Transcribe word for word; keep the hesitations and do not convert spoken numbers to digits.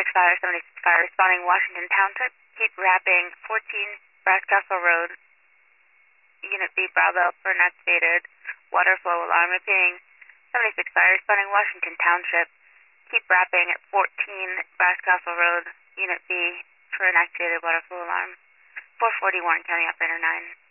seventy-six fire, seventy-six fire, responding Washington Township. Keep wrapping fourteen Brass Castle Road. Unit B, Bravo, for inactivated water flow alarm. Repeating, seventy-six fire, responding Washington Township. Keep wrapping at fourteen Brass Castle Road. Unit B, for inactivated water flow alarm. four forty, Warren County, Operator nine.